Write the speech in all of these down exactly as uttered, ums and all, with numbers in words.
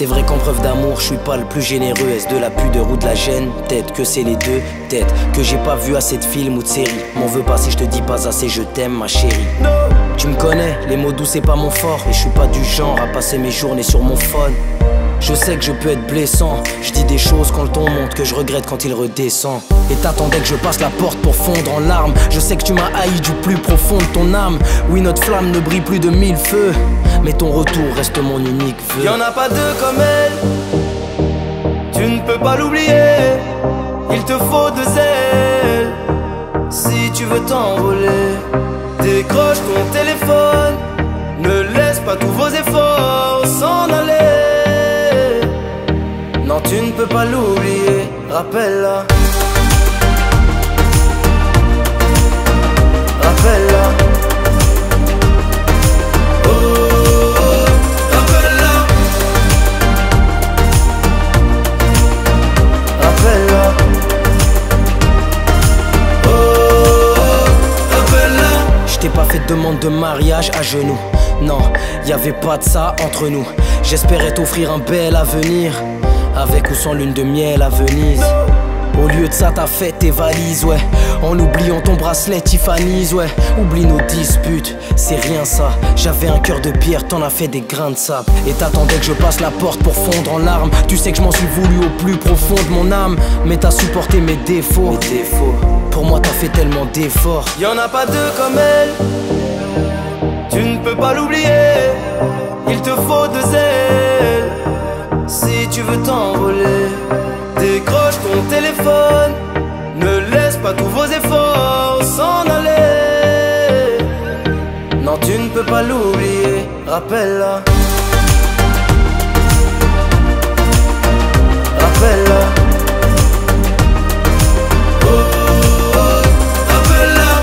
C'est vrai qu'en preuve d'amour, je suis pas le plus généreux. Est-ce de la pudeur ou de la gêne? Peut-être que c'est les deux. Peut-être que j'ai pas vu assez de films ou de séries. M'en veux pas si je te dis pas assez je t'aime ma chérie. Tu me connais, les mots doux c'est pas mon fort. Et je suis pas du genre à passer mes journées sur mon phone. Je sais que je peux être blessant. Je dis des choses quand le ton monte que je regrette quand il redescend. Et t'attendais que je passe la porte pour fondre en larmes. Je sais que tu m'as haï du plus profond de ton âme. Oui, notre flamme ne brille plus de mille feux, mais ton retour reste mon unique vœu. Y'en a pas deux comme elle, tu ne peux pas l'oublier. Il te faut deux ailes si tu veux t'envoler. Décroche ton téléphone, ne laisse pas tous vos efforts s'en aller. Non, tu ne peux pas l'oublier, rappelle-la. Rappelle-la. Oh, oh, oh, rappelle-la. Rappelle-la. Oh, oh, rappelle-la. Je t'ai pas fait de demande de mariage à genoux. Non, y'avait pas de ça entre nous. J'espérais t'offrir un bel avenir, avec ou sans lune de miel à Venise. Au lieu de ça t'as fait tes valises, ouais. En oubliant ton bracelet Tiffany's, ouais. Oublie nos disputes, c'est rien ça. J'avais un cœur de pierre, t'en as fait des grains de sable. Et t'attendais que je passe la porte pour fondre en larmes. Tu sais que je m'en suis voulu au plus profond de mon âme, mais t'as supporté mes défauts. Mes défauts. Pour moi t'as fait tellement d'efforts. Y'en a pas deux comme elle, tu ne peux pas l'oublier. Il te faut deux ailes si tu veux t'envoler. Décroche ton téléphone, ne laisse pas tous vos efforts s'en aller. Non, tu ne peux pas l'oublier, rappelle-la. Rappelle-la. Oh, oh, oh, rappelle-la.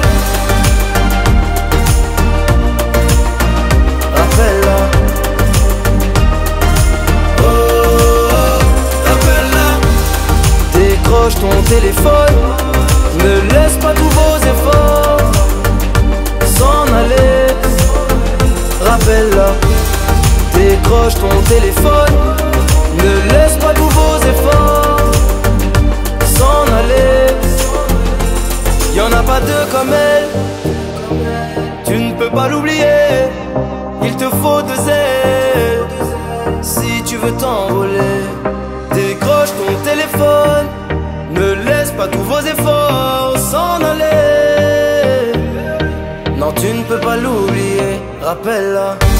Rappelle-la. Décroche ton téléphone, ne laisse pas tous vos efforts s'en aller. Rappelle-la. Décroche ton téléphone, ne laisse pas tous vos efforts s'en aller. Y'en a pas deux comme elle, tu ne peux pas l'oublier. Il te faut deux ailes si tu veux t'envoler. Décroche ton téléphone, ne laisse pas tous vos efforts s'en aller. Non, tu ne peux pas l'oublier, rappelle-la.